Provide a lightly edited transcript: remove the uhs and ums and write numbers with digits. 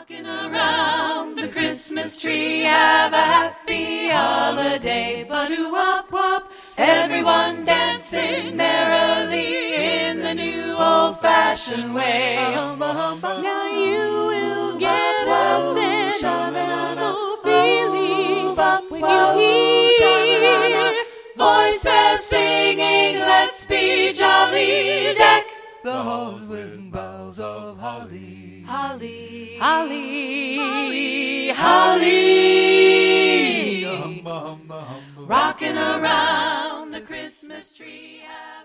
Rocking around the Christmas tree, have a happy holiday. Ba-doo-wop-wop, everyone dancing merrily in the new old-fashioned way. Now you will get a sentimental feeling when you hear voices singing, let's be jolly, deck the halls with boughs of holly. Holly, holly, holly, rocking around the Christmas tree.